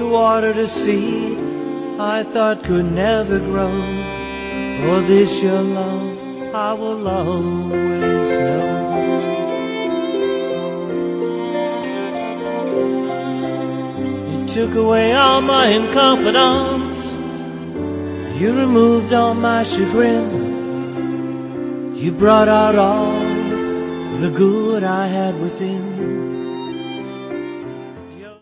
watered a seed I thought could never grow. For this your love I will always know. You took away all my confidence, you removed all my chagrin. You brought out all the good I had within.